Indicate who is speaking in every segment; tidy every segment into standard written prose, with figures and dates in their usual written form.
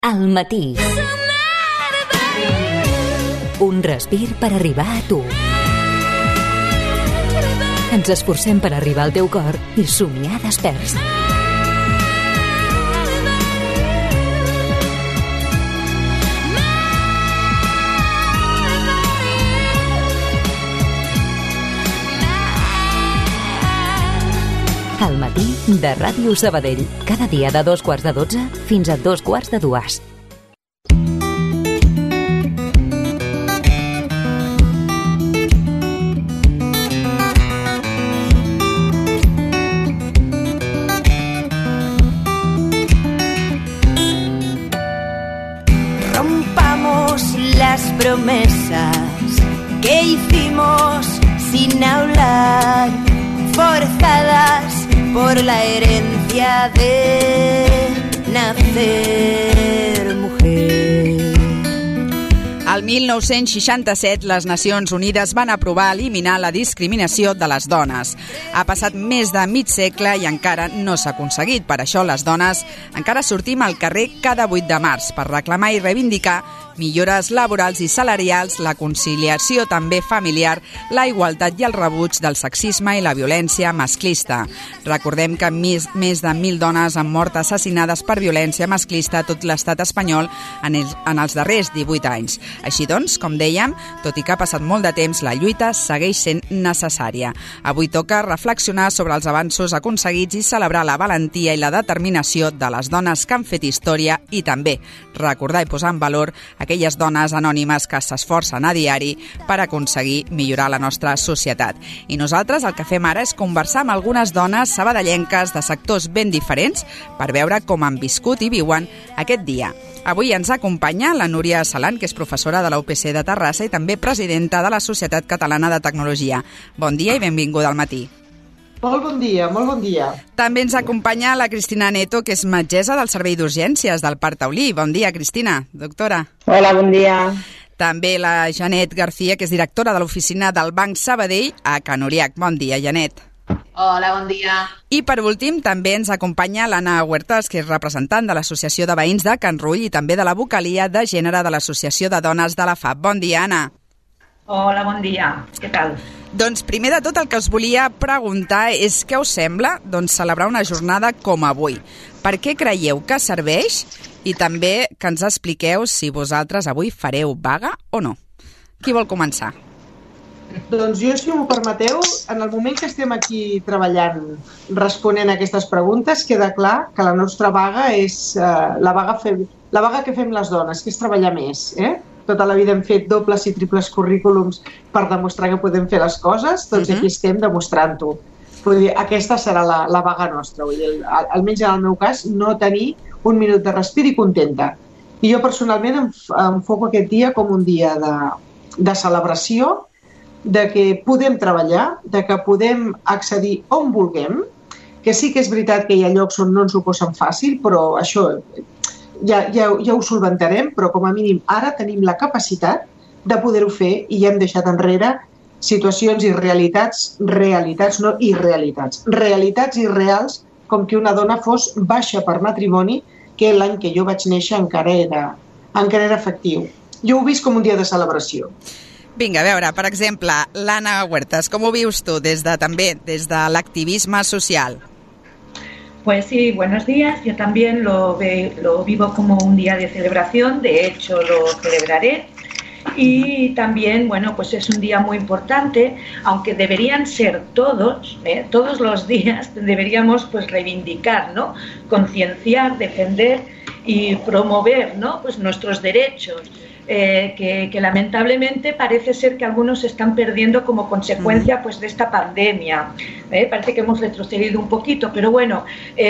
Speaker 1: Al matí. Un respir per arribar a tu. Ens esforcem per arribar al teu cor i somiar desperts. Al matí de Ràdio Sabadell. Cada dia de 2:15 fins a 2:45.
Speaker 2: Rompamos las promesas que hicimos sin hablar, forzadas por la herencia de nacer mujer.
Speaker 3: El 1967, les Nacions Unides van aprovar eliminar la discriminació de les dones. Ha passat més de mig segle i encara no s'ha aconseguit. Per això les dones encara sortim al carrer cada 8 de març per reclamar i reivindicar millores laborals i salarials, la conciliació també familiar, la igualtat i el rebuig del sexisme i la violència masclista. Recordem que més de 1.000 dones han mort assassinades per violència masclista a tot l'estat espanyol en els darrers 18 anys. Així doncs, com dèiem, tot i que ha passat molt de temps, la lluita segueix sent necessària. Avui toca reflexionar sobre els avanços aconseguits i celebrar la valentia i la determinació de les dones que han fet història i també recordar i posar en valor aquelles dones anònimes que s'esforcen a diari per aconseguir millorar la nostra societat. I nosaltres el que fem ara és conversar amb algunes dones sabadellenques de sectors ben diferents per veure com han viscut i viuen aquest dia. Avui ens acompanya la Núria Salant, que és professora de la UPC de Terrassa i també presidenta de la Societat Catalana de Tecnologia. Bon dia i benvinguda al matí.
Speaker 4: Molt bon dia, molt bon dia.
Speaker 3: També ens acompanya la Cristina Neto, que és metgessa del Servei d'Urgències del Parc Taulí. Bon dia, Cristina, doctora.
Speaker 5: Hola, bon dia.
Speaker 3: També la Janet García, que és directora de l'oficina del Banc Sabadell a Can Oriac. Bon dia, Janet.
Speaker 6: Hola, bon dia.
Speaker 3: I per últim també ens acompanya l'Anna Huertas, que és representant de l'Associació de Veïns de Can Rull i també de la vocalia de gènere de l'Associació de Dones de la FAP. Bon dia, Anna.
Speaker 6: Hola, bon dia. Què tal?
Speaker 3: Doncs primer de tot el que us volia preguntar és què us sembla celebrar una jornada com avui. Per què creieu que serveix? I també que ens expliqueu si vosaltres avui fareu vaga o no. Qui vol començar?
Speaker 4: Doncs jo, si m'ho permeteu, en el moment que estem aquí treballant, responent a aquestes preguntes, queda clar que la nostra vaga és la vaga que fem les dones, que és treballar més. Tota la vida hem fet dobles i triples currículums per demostrar que podem fer les coses, doncs aquí estem demostrant-ho. Vull dir, aquesta serà la vaga nostra, vull dir, almenys en el meu cas, no tenir un minut de respir i contenta. I jo personalment enfoco aquest dia com un dia de celebració, de que podem treballar, de que podem accedir on vulguem, que sí que és veritat que hi ha llocs on no ens ho posen fàcil, però això ja ho solventarem, però com a mínim ara tenim la capacitat de poder-ho fer i ja hem deixat enrere situacions i realitats no irrealitats, realitats irreals com que una dona fos baixa per matrimoni, que l'any que jo vaig néixer encara era efectiu. Jo ho he vist com un dia de celebració.
Speaker 3: Vinga, a veure, per exemple, l'Anna Huertas, com ho vius tu des de l'activisme social?
Speaker 6: Pues sí, buenos días. Yo también lo vivo como un día de celebración, de hecho lo celebraré. Y también, bueno, pues es un día muy importante, aunque deberían ser todos los días deberíamos pues reivindicar, ¿no? Concienciar, defender y promover, ¿no? Pues nuestros derechos. Que lamentablemente parece ser que algunos están perdiendo como consecuencia pues de esta pandemia. Parece que hemos retrocedido un poquito, pero bueno,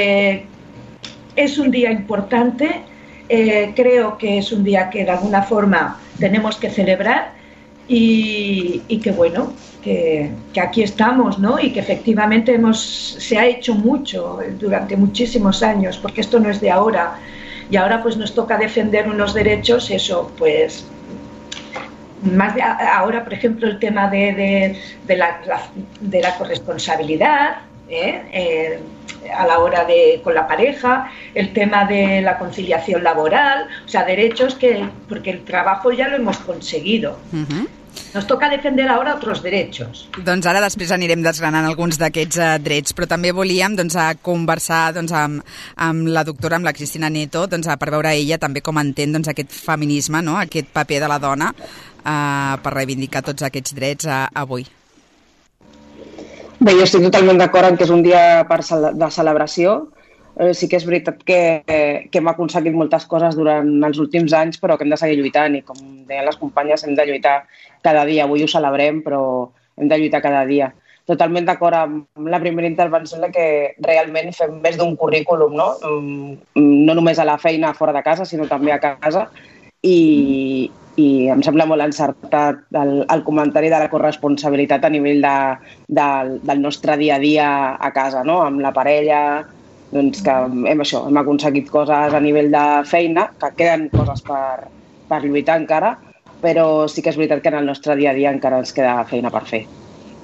Speaker 6: es un día importante, creo que es un día que de alguna forma tenemos que celebrar y que bueno, que aquí estamos, ¿no? Y que efectivamente se ha hecho mucho durante muchísimos años, porque esto no es de ahora. Y ahora pues nos toca defender unos derechos, eso pues más ahora por ejemplo el tema de la corresponsabilidad, a la hora con la pareja, el tema de la conciliación laboral, o sea, derechos porque el trabajo ya lo hemos conseguido. Nos toca defender ara otros derechos.
Speaker 3: Doncs ara després anirem desgranant alguns d'aquests drets, però també volíem conversar amb la doctora, amb la Cristina Neto, per veure ella també com entén aquest feminisme, no? Aquest paper de la dona per reivindicar tots aquests drets avui.
Speaker 5: Bé, jo estic totalment d'acord en que és un dia de celebració. Sí que és veritat que hem aconseguit moltes coses durant els últims anys, però que hem de seguir lluitant i, com deien les companyes, hem de lluitar cada dia. Avui ho celebrem, però hem de lluitar cada dia. Totalment d'acord amb la primera intervenció en que realment fem més d'un currículum, no? No només a la feina fora de casa, sinó també a casa. I em sembla molt encertat el comentari de la corresponsabilitat a nivell del nostre dia a dia a casa, no? Amb la parella, doncs que hem aconseguit coses a nivell de feina, que queden coses per lluitar encara, però sí que és veritat que en el nostre dia a dia encara ens queda feina per fer.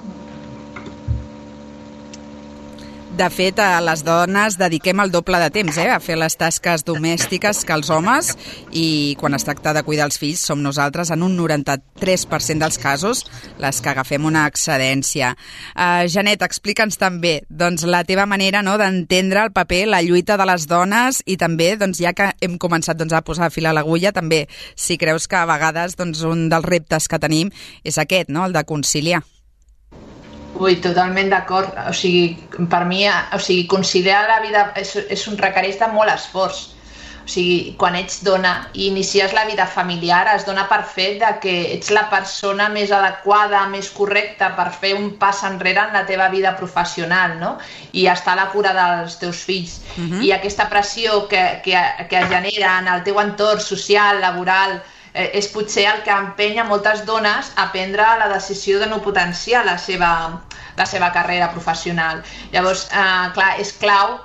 Speaker 3: De fet, a les dones dediquem el doble de temps a fer les tasques domèstiques que els homes, i quan es tracta de cuidar els fills som nosaltres en un 93% dels casos les que agafem una excedència. Janet, explica'ns també la teva manera d'entendre el paper, la lluita de les dones, i també, ja que hem començat a posar fil a l'agulla, també si creus que a vegades un dels reptes que tenim és aquest, el de conciliar.
Speaker 7: Ui, totalment d'acord. O sigui, per mi, conciliar la vida requereix de molt esforç. O sigui, quan ets dona i inicies la vida familiar, es dona per fet que ets la persona més adequada, més correcta per fer un pas enrere en la teva vida professional, no? I estar a la cura dels teus fills. I aquesta pressió que es genera en el teu entorn social, laboral, és potser el que empenya moltes dones a prendre la decisió de no potenciar la seva carrera professional. Llavors, clar, és clau,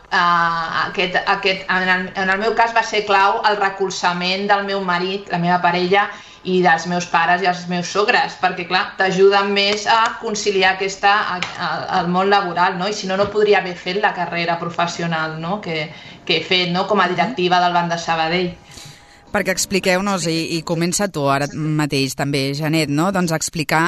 Speaker 7: en el meu cas va ser clau el recolzament del meu marit, la meva parella, i dels meus pares i els meus sogres, perquè, clar, t'ajuden més a conciliar el món laboral, no? I si no, no podria haver fet la carrera professional, no? que he fet, no? Com a directiva del Banc de Sabadell.
Speaker 3: Perquè expliqueu-nos, i comença tu ara mateix també, Janet, explicar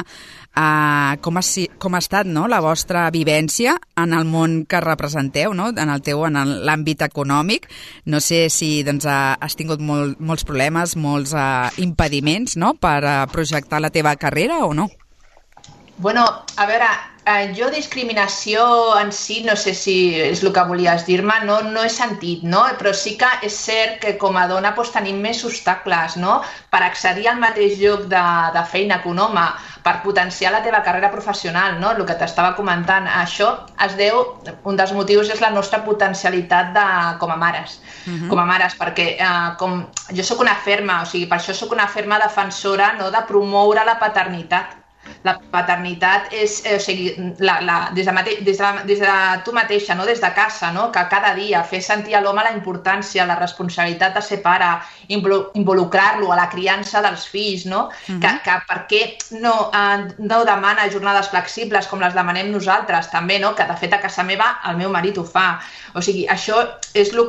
Speaker 3: com ha estat la vostra vivència en el món que representeu, en l'àmbit econòmic. No sé si has tingut molts problemes, molts impediments per projectar la teva carrera o no?
Speaker 7: Bueno, a veure, jo discriminació en si, no sé si és el que volies dir-me, no he sentit, no? Però sí que és cert que com a dona tenim més obstacles, no? Per accedir al mateix lloc de feina que un home, per potenciar la teva carrera professional, no? El que t'estava comentant, això es deu, un dels motius és la nostra potencialitat com a mares. Com a mares, perquè jo soc una ferma, o sigui, per això soc una ferma defensora de promoure la paternitat. La paternitat és, o sigui, des de tu mateixa, des de casa, que cada dia fer sentir a l'home la importància, la responsabilitat de ser pare, involucrar-lo a la criança dels fills, que per què no demana jornades flexibles com les demanem nosaltres, també, que de fet a casa meva el meu marit ho fa. O sigui, això és el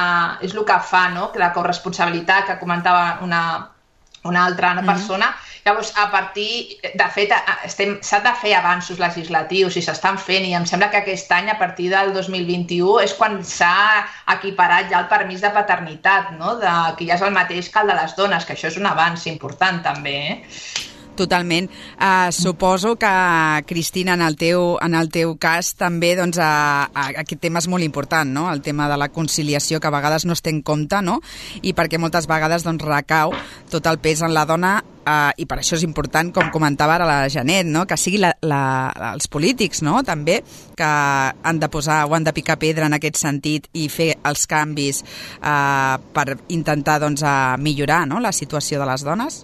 Speaker 7: que fa, la corresponsabilitat que comentava una altra persona. Llavors, de fet, s'han de fer avanços legislatius i s'estan fent, i em sembla que aquest any, a partir del 2021, és quan s'ha equiparat ja el permís de paternitat, que ja és el mateix que el de les dones, que això és un avanç important també.
Speaker 3: Totalment. Suposo que, Cristina, en el teu cas també aquest tema és molt important, no? El tema de la conciliació, que a vegades no es té en compte, no? I perquè moltes vegades recau tot el pes en la dona, i per això és important, com comentava ara la Janet, que sigui els polítics, també, que han de posar o han de picar pedra en aquest sentit i fer els canvis per intentar millorar la situació de les dones?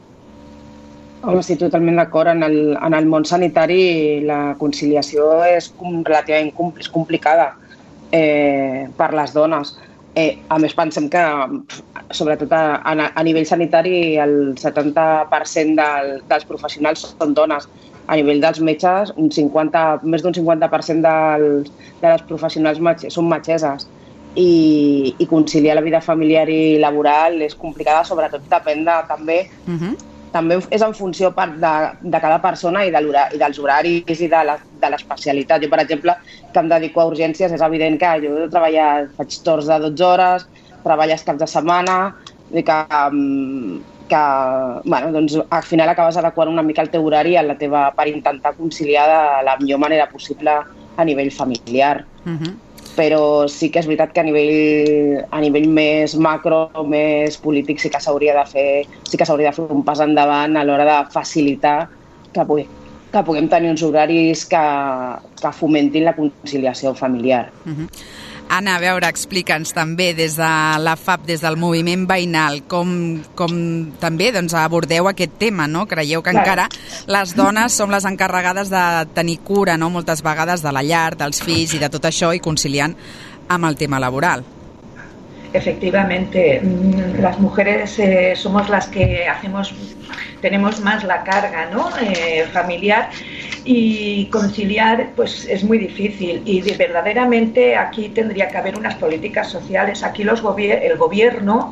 Speaker 5: Home, estic totalment d'acord. En el món sanitari la conciliació és relativament complicada per les dones. A més, pensem que, sobretot a nivell sanitari, el 70% dels professionals són dones. a nivell dels metges, més d'un 50% de les professionals són metgesses i conciliar la vida familiar i laboral és complicada, sobretot depèn també és en funció de cada persona i dels horaris i de l'especialitat. Jo, per exemple, que em dedico a urgències, és evident que jo he treballat, faig torns de 12 hores, treballes caps de setmana, i que doncs, al final acabes adequant una mica el teu horari per intentar conciliar de la millor manera possible a nivell familiar. Però sí que és veritat que a nivell més macro, més polític, sí que s'hauria de fer un pas endavant a l'hora de facilitar que puguem tenir uns horaris que fomentin la conciliació familiar.
Speaker 3: Anna, a veure, explica'ns també des de la FAP, des del moviment veïnal, com també abordeu aquest tema, no? Creieu que encara les dones som les encarregades de tenir cura, no? Moltes vegades de la llar, dels fills i de tot això, i conciliant amb el tema laboral.
Speaker 6: Efectivamente, las mujeres somos las que tenemos más la carga, ¿no? Familiar, y conciliar pues es muy difícil, y verdaderamente aquí tendría que haber unas políticas sociales. Aquí los gobiernos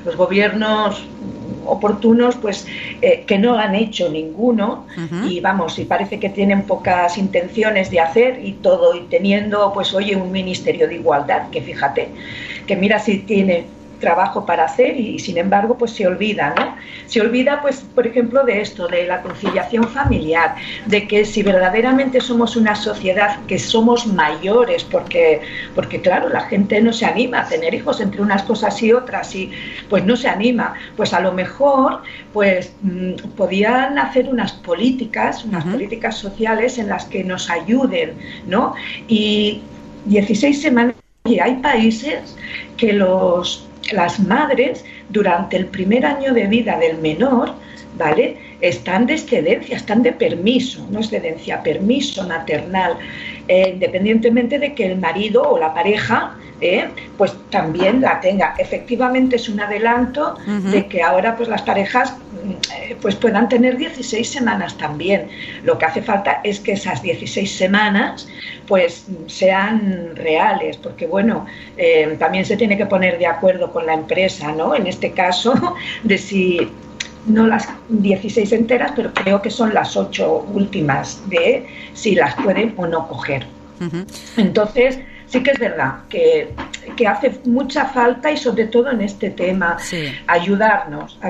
Speaker 6: oportunos pues que no han hecho ninguno, y parece que tienen pocas intenciones de hacer, y teniendo pues un ministerio de igualdad, que fíjate, que mira si tiene trabajo para hacer y sin embargo pues se olvida, ¿no? Se olvida pues por ejemplo de esto, de la conciliación familiar, de que si verdaderamente somos una sociedad que somos mayores, porque claro, la gente no se anima a tener hijos entre unas cosas y otras, y pues no se anima, pues a lo mejor pues podían hacer unas políticas sociales en las que nos ayuden, ¿no? Y 16 semanas, y hay países que las madres durante el primer año de vida del menor, ¿vale?, están de excedencia, están de permiso, no excedencia, permiso maternal, independientemente de que el marido o la pareja pues también la tenga. Efectivamente es un adelanto de que ahora pues las parejas pues puedan tener 16 semanas también. Lo que hace falta es que esas 16 semanas pues sean reales, porque bueno, también se tiene que poner de acuerdo con la empresa, ¿no? En este caso, de si no las 16 enteras, pero creo que son las 8 últimas, de si las pueden o no coger. Entonces, sí que es verdad que hace mucha falta, y sobre todo en este tema, ayudarnos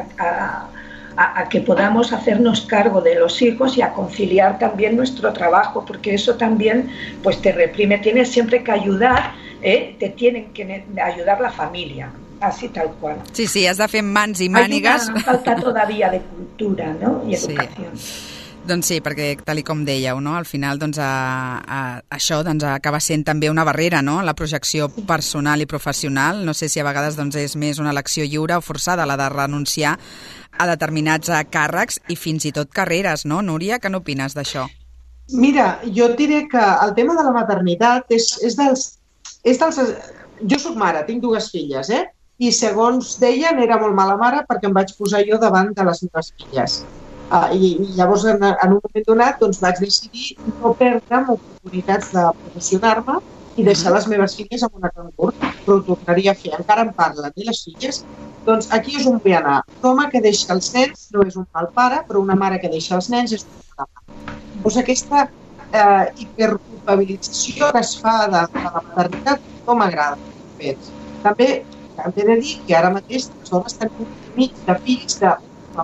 Speaker 6: a que podamos hacernos cargo de los hijos y a conciliar también nuestro trabajo, porque eso también pues te reprime. Tienes siempre que ayudar, te tienen que ayudar la familia, así tal cual.
Speaker 3: Sí, has de fer mans i mànigues.
Speaker 6: Hay una falta todavía de cultura, ¿no?, y educación.
Speaker 3: Doncs sí, perquè tal com dèieu, no? Al final això acaba sent també una barrera, no? La projecció personal i professional. No sé si a vegades és més una elecció lliure o forçada la de renunciar a determinats càrrecs i fins i tot carreres, no? Núria, què n'opines d'això?
Speaker 4: Mira, jo et diré que el tema de la maternitat és dels... Jo soc mare, tinc 2 filles, i segons deien era molt mala mare perquè em vaig posar jo davant de les meves filles. I llavors en un moment donat doncs, vaig decidir no perdre'm oportunitats de promocionar-me i deixar les meves filles amb una cangur, però ho tornaria a fer. Encara en parlen, les filles. Doncs aquí és on vull anar. Un home que deixa els nens no és un mal pare, però una mare que deixa els nens és una mala mare. Doncs aquesta hiperculpabilització que es fa de la maternitat no m'agrada. També hem de dir que ara mateix les dones tenim un mig de fills de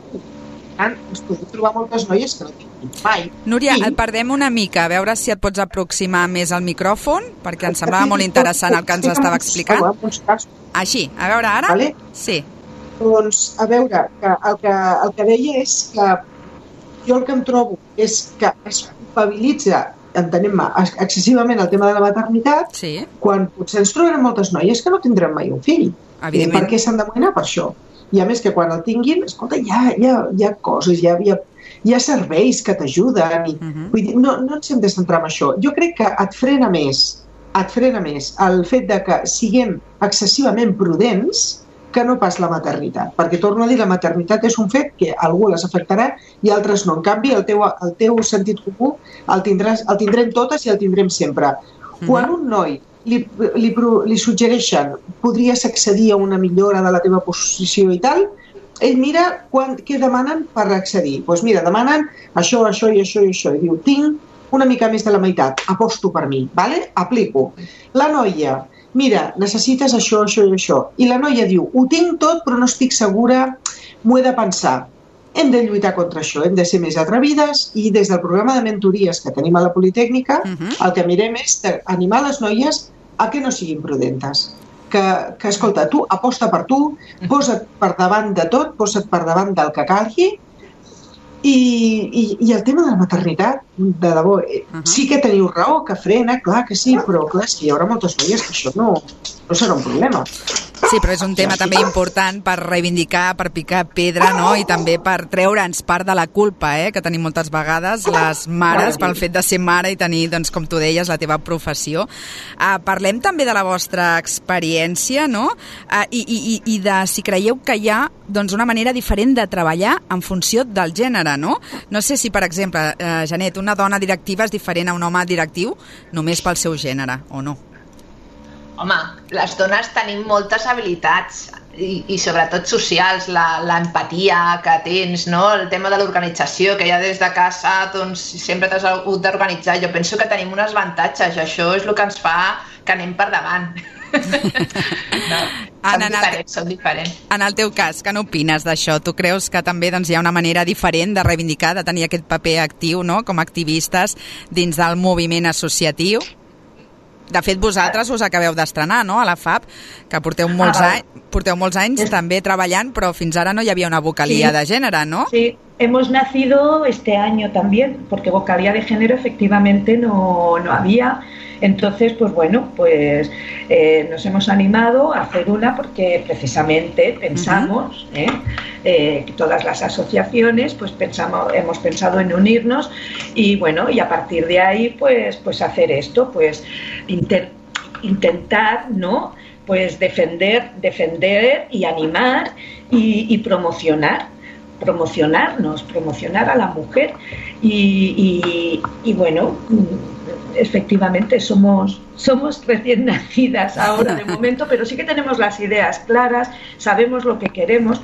Speaker 4: ens podem trobar moltes noies que no tinguin mai.
Speaker 3: Núria, et perdem una mica, a veure si et pots aproximar més al micròfon, perquè em semblava molt interessant el que ens estava explicant. Així, a veure ara?
Speaker 4: Vale?
Speaker 3: Sí.
Speaker 4: Doncs, a veure, el que deia és que jo el que em trobo és que es culpabilitza, entenem-me, excessivament el tema de la maternitat, quan potser ens trobarem moltes noies que no tindrem mai un fill. Per què s'han d'amoïnar per això? I a més que quan el tinguin, escolta, hi ha coses, hi ha serveis que t'ajuden. Vull dir, no ens hem de centrar en això. Jo crec que et frena més el fet de que siguem excessivament prudents que no pas la maternitat, perquè torno a dir, la maternitat és un fet que algú les afectarà i altres no. En canvi, el teu sentit comú el tindrem totes i el tindrem sempre. Quan un noi li suggereixen podries accedir a una millora de la teva posició i tal, ell mira què demanen per accedir. Doncs mira, demanen això, això i això i això. I diu, tinc una mica més de la meitat, aposto per mi, vale? Aplico. La noia, mira, necessites això, això i això. I la noia diu, ho tinc tot però no estic segura, m'ho he de pensar. Hem de lluitar contra això, hem de ser més atrevides i des del programa de mentories que tenim a la Politècnica el que mirem és animar les noies a que no siguin prudentes. Que escolta, tu aposta per tu, posa't per davant de tot, posa't per davant del que calgui. I el tema de la maternitat, de debò, sí que teniu raó, que frena, clar que sí, però clar, és que hi haurà moltes noies que això no serà un problema.
Speaker 3: Sí, però és un tema també important per reivindicar, per picar pedra, no? I també per treure'ns part de la culpa, que tenim moltes vegades les mares pel fet de ser mare i tenir, doncs, com tu deies, la teva professió. Parlem també de la vostra experiència, no? I de si creieu que hi ha, doncs, una manera diferent de treballar en funció del gènere, no? No sé si, per exemple, Janet, una dona directiva és diferent a un home directiu només pel seu gènere, o no?
Speaker 7: Home, les dones tenim moltes habilitats i sobretot socials, l'empatia que tens, no? El tema de l'organització, que ja des de casa doncs, sempre t'has hagut d'organitzar. Jo penso que tenim uns avantatges, això és el que ens fa que anem per davant. Són diferents.
Speaker 3: En el teu cas, què n'opines d'això? Tu creus que també doncs, hi ha una manera diferent de reivindicar, de tenir aquest paper actiu, no? Com a activistes dins del moviment associatiu? De fet, vosaltres us acabeu d'estrenar, no?, a la FAB, que porteu molts anys també treballant, però fins ara no hi havia una vocalia de gènere, ¿no?
Speaker 6: Sí, hemos nacido este año también, porque vocalía de género efectivamente no había. Entonces, pues bueno, pues nos hemos animado a hacer una porque precisamente pensamos, todas las asociaciones, pues hemos pensado en unirnos y bueno, y a partir de ahí, pues hacer esto, pues intentar, ¿no?, pues defender y animar y promocionar a la mujer y bueno, efectivamente somos recién nacidas ahora de momento, pero sí que tenemos las ideas claras, sabemos lo que queremos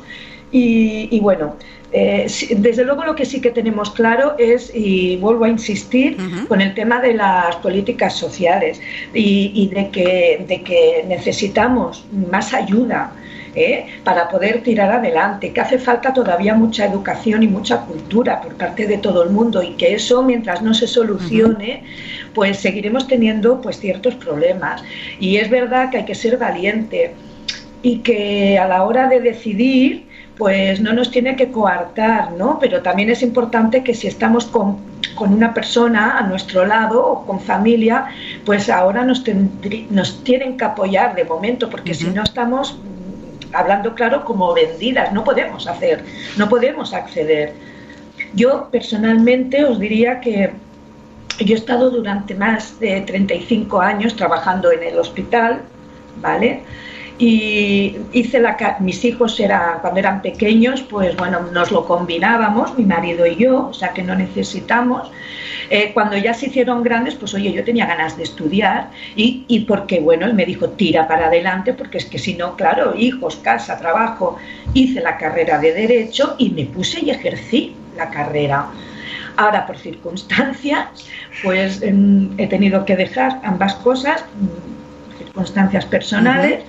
Speaker 6: y bueno, desde luego lo que sí que tenemos claro es, y vuelvo a insistir, con el tema de las políticas sociales y de que necesitamos más ayuda para poder tirar adelante, que hace falta todavía mucha educación y mucha cultura por parte de todo el mundo y que eso, mientras no se solucione, pues seguiremos teniendo pues ciertos problemas. Y es verdad que hay que ser valiente y que a la hora de decidir pues no nos tiene que coartar, ¿no? Pero también es importante que si estamos con una persona a nuestro lado o con familia, pues ahora nos tienen que apoyar de momento, porque si no estamos hablando claro como vendidas, no podemos acceder. Yo personalmente os diría que yo he estado durante más de 35 años trabajando en el hospital, ¿vale? Y mis hijos cuando eran pequeños, pues bueno, nos lo combinábamos, mi marido y yo, o sea que no necesitamos. Cuando ya se hicieron grandes, pues oye, yo tenía ganas de estudiar y porque, bueno, él me dijo, tira para adelante, porque es que si no, claro, hijos, casa, trabajo, hice la carrera de Derecho y me puse y ejercí la carrera. Ahora, por circunstancias, pues he tenido que dejar ambas cosas, circunstancias personales,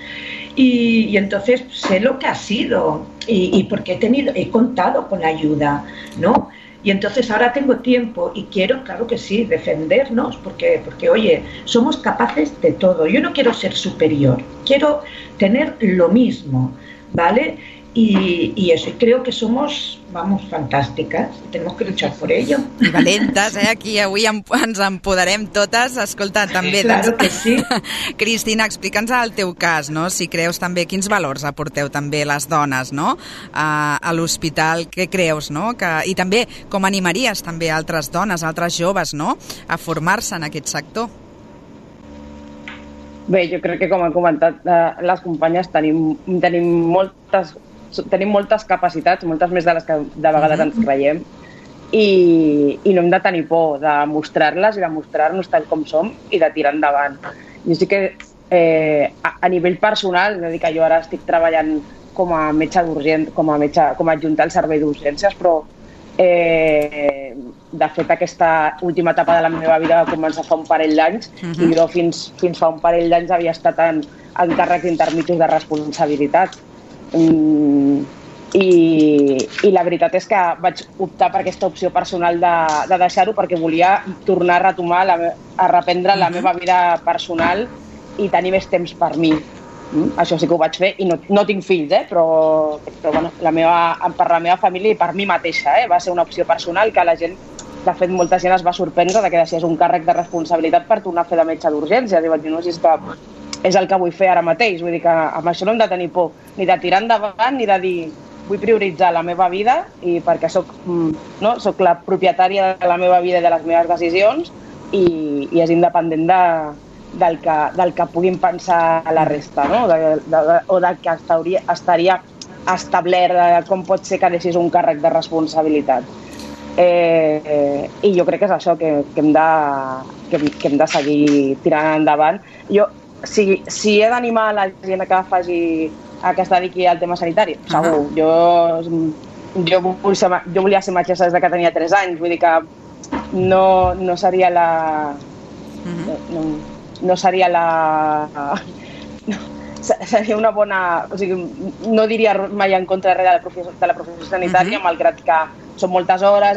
Speaker 6: y entonces sé lo que ha sido y porque he contado con ayuda, ¿no? Y entonces ahora tengo tiempo y quiero, claro que sí, defendernos, porque oye, somos capaces de todo. Yo no quiero ser superior, quiero tener lo mismo, ¿vale? Y eso, y creo que somos, fantàstiques, tenemos que luchar por ello.
Speaker 3: I valentes, aquí avui ens empoderem totes. Escolta, també,
Speaker 6: claro que sí.
Speaker 3: Cristina, explica'ns el teu cas, no? Si creus també, quins valors aporteu també les dones, no?, a l'hospital, què creus, no? I també, com animaries també altres dones, altres joves, no?, a formar-se en aquest sector?
Speaker 5: Bé, jo crec que, com han comentat les companyes, tenim moltes capacitats, moltes més de les que de vegades ens creiem, i no hem de tenir por de mostrar-les i de mostrar-nos tal com som i de tirar endavant. Jo sí que a nivell personal, és a dir, que jo ara estic treballant com a metge d'urgent, com a adjunta al servei d'urgències, però de fet aquesta última etapa de la meva vida va començar fa un parell d'anys i jo fins fa un parell d'anys havia estat en càrrecs intermitjos de responsabilitat. I la veritat és que vaig optar per aquesta opció personal de deixar-ho perquè volia tornar a retomar, a reprendre la meva vida personal i tenir més temps per mi. Això sí que ho vaig fer i no tinc fills, però bueno, per la meva família i per mi mateixa. Va ser una opció personal que la gent, de fet, molta gent es va sorprendre de que deixés un càrrec de responsabilitat per tornar a fer de metge d'urgències. I vaig dir, no, si és que és el que vull fer ara mateix. Vull dir que amb això no hem de tenir por, ni de tirar endavant, ni de dir vull prioritzar la meva vida i perquè soc la propietària de la meva vida i de les meves decisions i és independent del que puguin pensar a la resta, no? O del que estaria establert de com pot ser que deixis un càrrec de responsabilitat. I jo crec que és això que hem de seguir tirant endavant. Jo, si he d'animar la gent que es dediqui al tema sanitari, segur. Jo volia ser metgessa des que tenia 3 anys, vull dir que no seria seria una bona... O sigui, no diria mai en contra de la professió sanitària, malgrat que són moltes hores,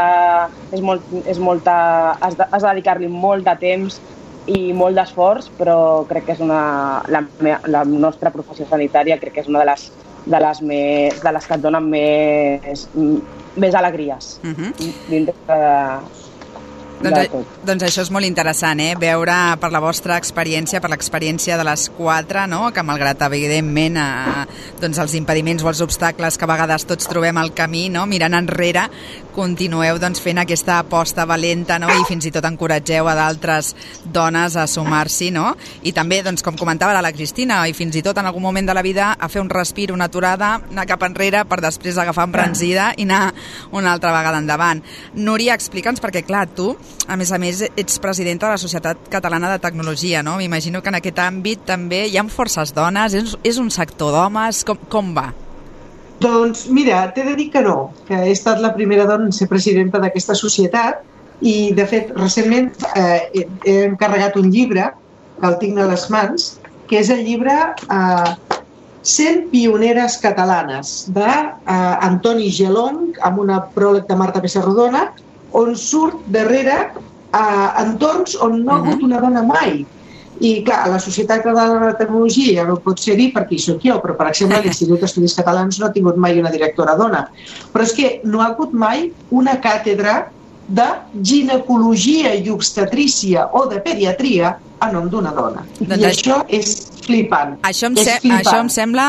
Speaker 5: has de dedicar-li molt de temps i molt d'esforç, però crec que és la nostra professió sanitària crec que és una de les que et donen més alegries dintre de tot.
Speaker 3: Doncs això és molt interessant, veure per la vostra experiència, per l'experiència de les 4, no? Que malgrat, evidentment, els impediments o els obstacles que a vegades tots trobem al camí, no? Mirant enrere, continueu fent aquesta aposta valenta, no? I fins i tot encoratgeu a d'altres dones a sumar-s'hi, no? I també, com comentava la Cristina, i fins i tot en algun moment de la vida a fer un respir, una aturada, anar cap enrere per després agafar embranzida i anar una altra vegada endavant. Núria, explica'ns, perquè clar, tu a més, ets presidenta de la Societat Catalana de Tecnologia, no? M'imagino que en aquest àmbit també hi ha forces dones, és un sector d'homes, com va?
Speaker 4: Doncs mira, t'he de dir que no, que he estat la primera dona en ser presidenta d'aquesta societat i, de fet, recentment he encarregat un llibre, que el tinc a les mans, que és el llibre 100 pioneres catalanes d'Antoni Gelong, amb una pròleg de Marta Pessarrodona, on surt darrere entorns on no ha hagut una dona mai. I clar, la Societat Catalana de Tecnologia ja no pot ser-hi perquè hi soc jo, però per exemple l'Institut d'Estudis Catalans no ha tingut mai una directora dona. Però és que no ha hagut mai una càtedra de ginecologia i obstetrícia o de pediatria a nom d'una dona. I això és flipant.
Speaker 3: Això em sembla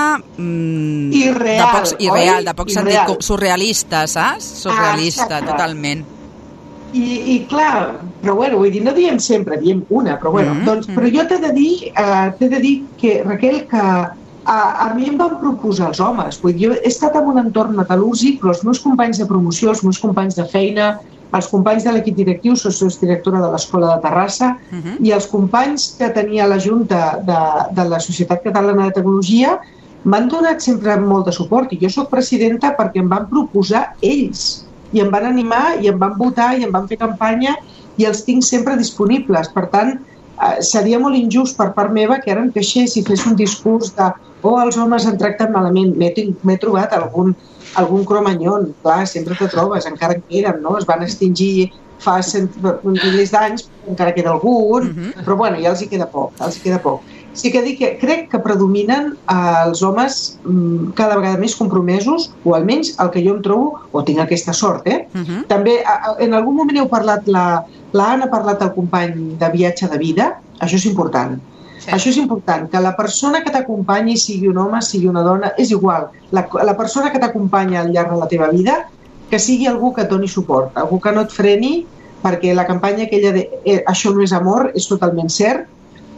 Speaker 3: irreal, de poc sentit, surrealista, saps? Surrealista, totalment.
Speaker 4: I clar, però bueno, vull dir, no diem sempre, diem una, però bueno, però jo t'he de dir que, Raquel, que a mi em van proposar els homes, vull dir, jo he estat en un entorn metal·lúrgic, però els meus companys de promoció, els meus companys de feina, els companys de l'equip directiu, soc directora de l'Escola de Terrassa, i els companys que tenia la Junta de la Societat Catalana de Tecnologia m'han donat sempre molt de suport, i jo soc presidenta perquè em van proposar ells, i em van animar, i em van votar, i em van fer campanya, i els tinc sempre disponibles. Per tant, seria molt injust per part meva que ara em queixés i fes un discurs de els homes han tractat malament. M'he trobat algun cromanyon, clar, sempre te trobes, encara en queden, no? Es van extingir fa milers d'anys, encara queda algun, però bueno, ja els hi queda poc, Sí que dic que crec que predominen els homes cada vegada més compromesos, o almenys el que jo em trobo, o tinc aquesta sort, També, en algun moment heu parlat, l'Anna ha parlat del company de viatge de vida, això és important. Sí. Això és important, que la persona que t'acompanyi, sigui un home, sigui una dona, és igual. La persona que t'acompanya al llarg de la teva vida, que sigui algú que et doni suport, algú que no et freni, perquè la campanya aquella de això no és amor és totalment cert,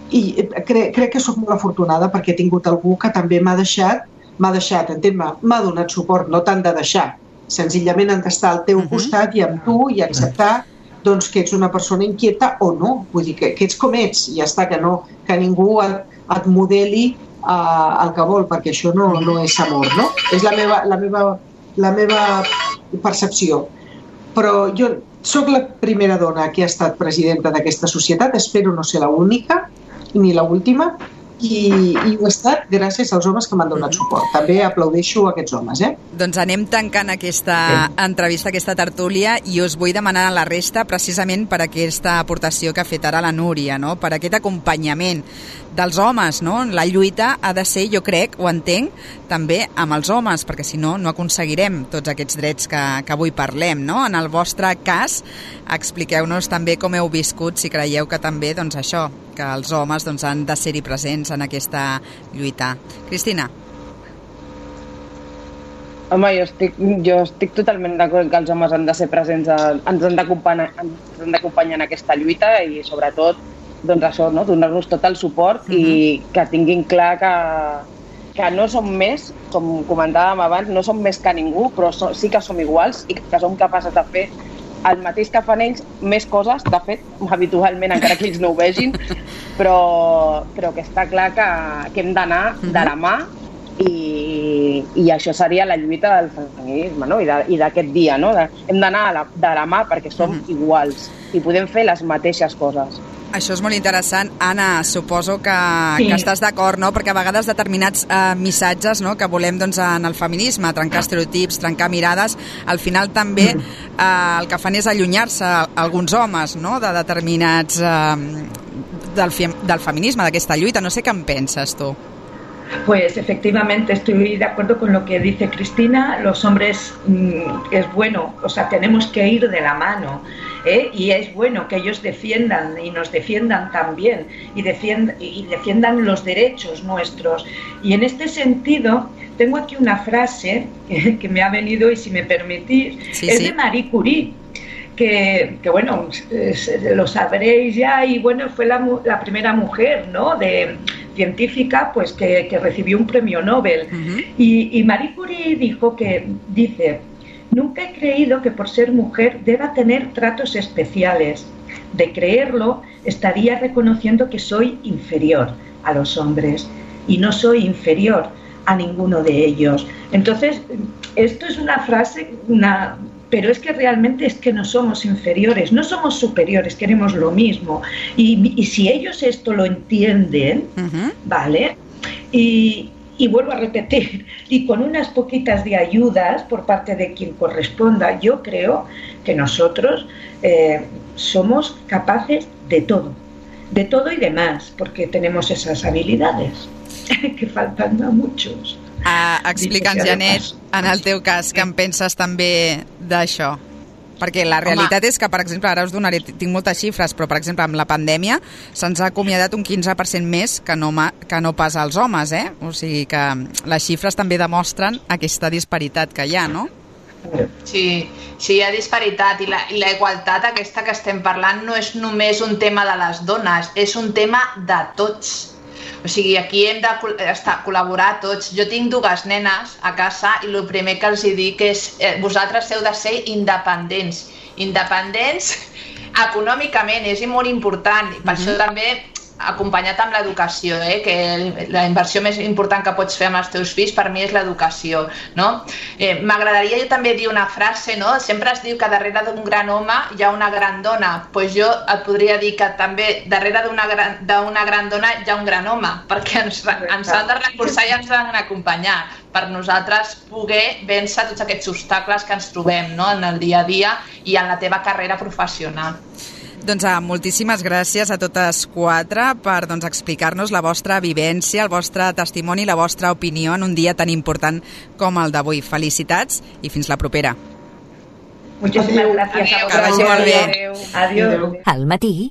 Speaker 4: I crec que sóc molt afortunada perquè he tingut algú que també m'ha deixat, entén-me, m'ha donat suport, no tant de deixar, senzillament han d'estar al teu costat i amb tu i acceptar doncs, que ets una persona inquieta o no, vull dir que ets com ets i ja està, que ningú et modeli el que vol, perquè això no és amor, no? És la meva percepció. Però jo soc la primera dona que ha estat presidenta d'aquesta societat, espero no ser l'única ni l'última, i ho he estat gràcies als homes que m'han donat suport. També aplaudeixo aquests homes.
Speaker 3: Doncs anem tancant aquesta entrevista, aquesta tertúlia, i us vull demanar a la resta precisament per aquesta aportació que ha fet ara la Núria, no? Per aquest acompanyament dels homes, no? La lluita ha de ser, jo crec, ho entenc, també amb els homes, perquè si no, no aconseguirem tots aquests drets que avui parlem, no? En el vostre cas, expliqueu-nos també com heu viscut, si creieu que també, doncs això, que els homes doncs, han de ser-hi presents en aquesta lluita. Cristina?
Speaker 5: Home, jo estic totalment d'acord que els homes han de ser presents, ens han d'acompanyar en aquesta lluita i sobretot doncs això, no? Donar-nos tot el suport i que tinguin clar que no som més, com comentàvem abans, no som més que ningú, però sí que som iguals i que som capaces de fer el mateix que fan ells, més coses, de fet, habitualment, encara que ells no ho vegin, però que està clar que hem d'anar de la mà i això seria la lluita del feminisme, no? I d'aquest dia, no? Hem d'anar de la mà perquè som iguals i podem fer les mateixes coses.
Speaker 3: Això és molt interessant. Anna, suposo que estàs d'acord, no? Perquè a vegades determinats missatges, no? Que volem doncs, en el feminisme, trencar estereotips, trencar mirades, al final també el que fan és allunyar-se alguns homes, no? De determinats del feminisme, d'aquesta lluita. No sé què en penses, tu.
Speaker 6: Pues efectivamente estoy de acuerdo con lo que dice Cristina. Los hombres es bueno, o sea, tenemos que ir de la mano. Y es bueno que ellos defiendan y nos defiendan también y defiendan los derechos nuestros. Y en este sentido tengo aquí una frase que me ha venido, y si me permitís, de Marie Curie, que bueno, lo sabréis ya, y bueno, fue la primera mujer, ¿no? Científica, pues que recibió un premio Nobel. Y Marie Curie dice: nunca he creído que por ser mujer deba tener tratos especiales. De creerlo, estaría reconociendo que soy inferior a los hombres y no soy inferior a ninguno de ellos. Entonces, esto es una frase, pero es que realmente es que no somos inferiores, no somos superiores, queremos lo mismo. Y si ellos esto lo entienden, ¿vale? Y vuelvo a repetir, y con unas poquitas de ayudas por parte de quien corresponda, yo creo que nosotros somos capaces de todo y de más, porque tenemos esas habilidades que faltan a muchos.
Speaker 3: Explica'ns, Janet, en el teu cas, què en penses també d'això? Perquè la realitat és que, per exemple, ara us donaré, tinc moltes xifres, però, per exemple, amb la pandèmia se'ns ha acomiadat un 15% més que no pas als homes, O sigui que les xifres també demostren aquesta disparitat que hi ha, no?
Speaker 7: Sí, hi ha disparitat i la igualtat aquesta que estem parlant no és només un tema de les dones, és un tema de tots. O sigui, aquí hem de col·laborar tots. Jo tinc 2 nenes a casa i el primer que els dic és vosaltres heu de ser independents. Independents econòmicament, és molt important. Per això també acompanyat amb l'educació, que la inversió més important que pots fer amb els teus fills per mi és l'educació, no? M'agradaria jo també dir una frase, no? Sempre es diu que darrere d'un gran home hi ha una gran dona. Doncs jo et podria dir que també darrere d'una gran dona hi ha un gran home, perquè ens han de reforçar i ens han d'acompanyar per nosaltres poder vèncer tots aquests obstacles que ens trobem, no? En el dia a dia i en la teva carrera professional.
Speaker 3: Doncs moltíssimes gràcies a totes 4 per explicar-nos la vostra vivència, el vostre testimoni, la vostra opinió en un dia tan important com el d'avui. Felicitats i fins la propera.
Speaker 6: Muchísimas gracias a vosotros.
Speaker 3: Que vagi molt bé.
Speaker 6: Adiós.
Speaker 1: Al matí